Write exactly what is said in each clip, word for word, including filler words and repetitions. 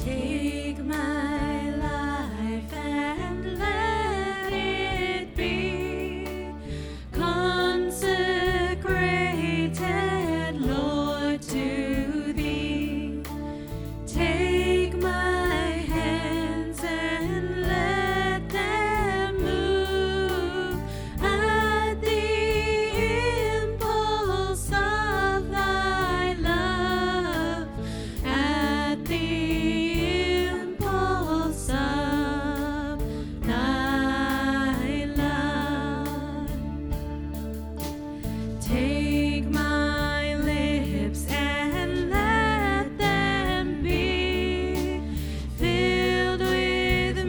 Take my life and let it be consecrated, Lord, to Thee. Take my hands and let them move at the impulse of Thy love, at the impulse of Thy love. Take my lips and let them be filled with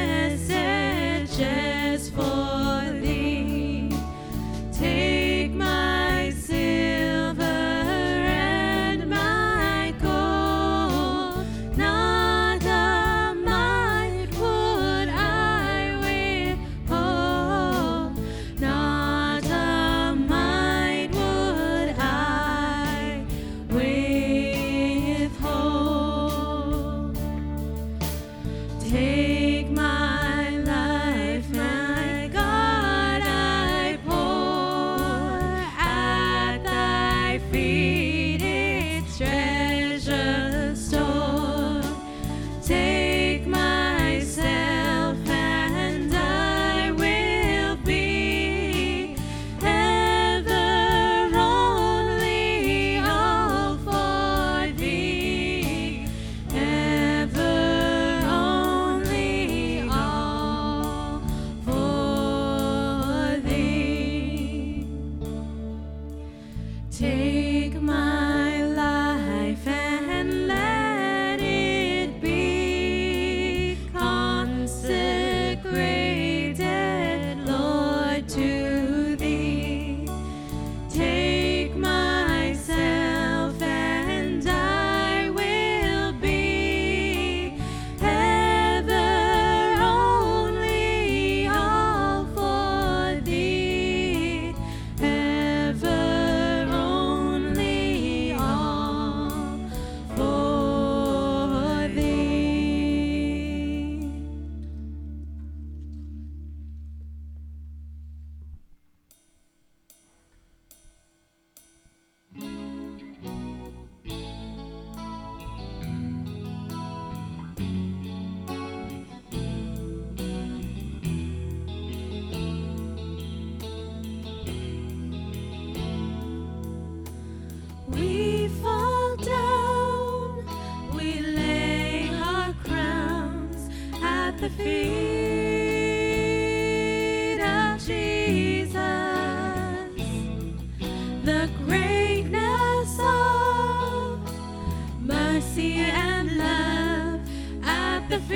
messages for Thee. Take my silver and my gold, not a mite would I withhold, not a mite would I withhold. Take my life, my God, I pour at Thy feet, its treasure store. Take myself and I will be ever only all for Thee, ever only all for Thee. Take my life and let it be consecrated, Lord, to Thee. Take myself and I will be ever only all for Thee, ever only all for Thee. We fall down, we lay our crowns at the feet of Jesus. The greatness of mercy and love at the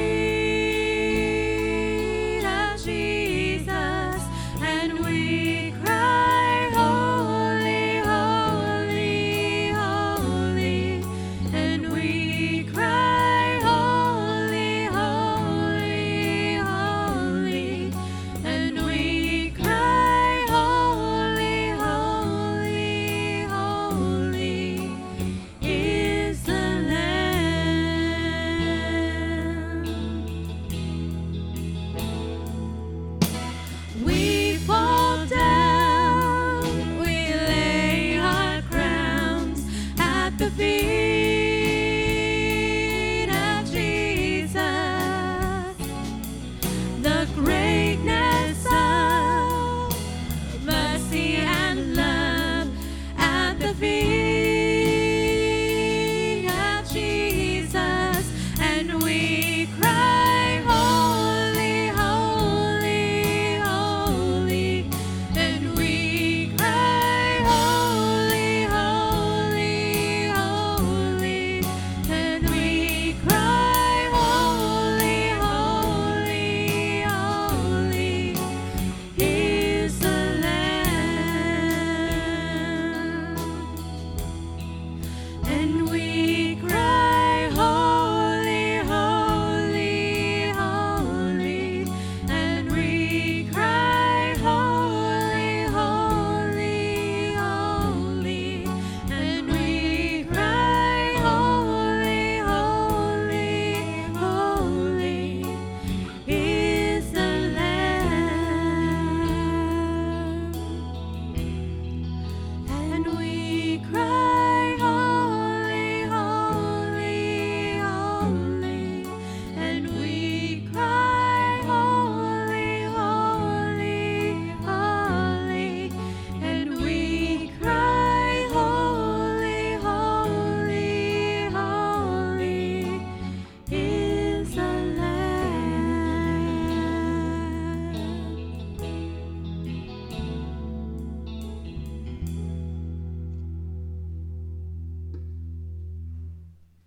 feet of Jesus, and we cry, holy, holy, holy, and we cry, holy, holy, holy, and we cry, holy, holy, holy is the Lamb. We fall down, we lay our crowns at the feet